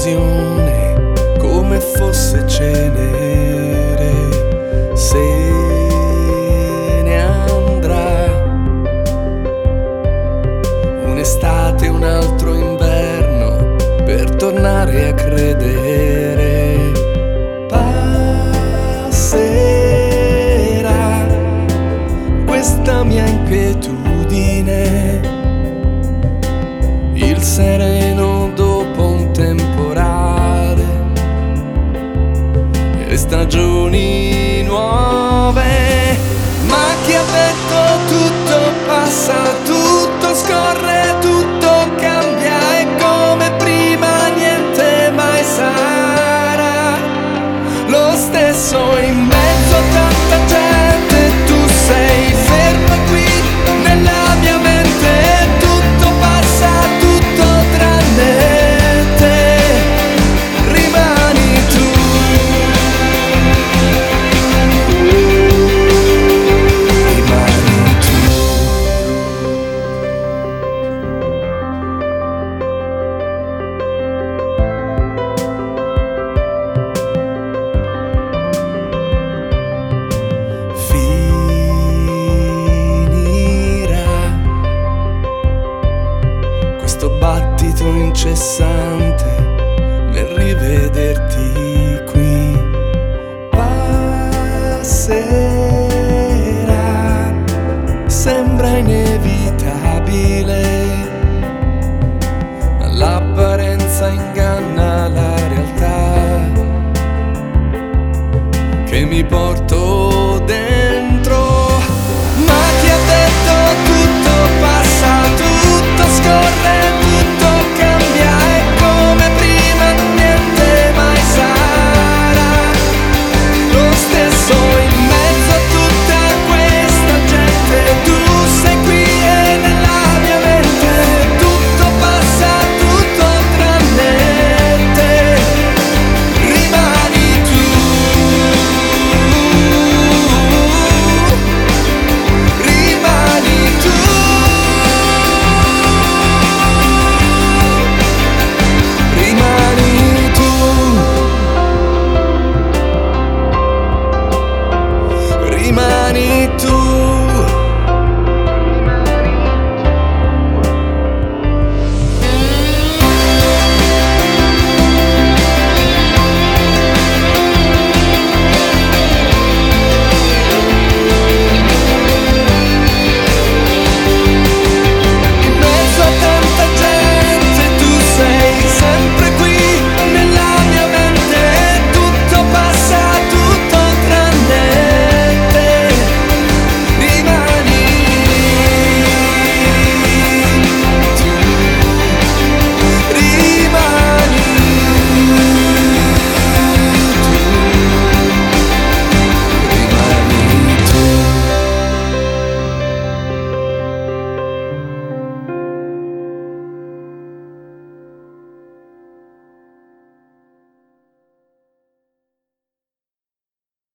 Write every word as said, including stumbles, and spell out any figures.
un'illusione, come fosse cenere, se ne andrà. Un'estate, un altro inverno, per tornare a credere. Passerà questa mia inquietudine, il sereno dopo un temporale e stagioni nuove. Ma chi ha detto tutto passa, tutto scorre, tutto cambia, e come prima niente mai sarà lo stesso. In mezzo a tanta gente tu sei fermo qui nella mia mente, tutto passa, tutto tranne te, rimani tu. Rimani tu. Finirà questo battito incessante nel rivederti.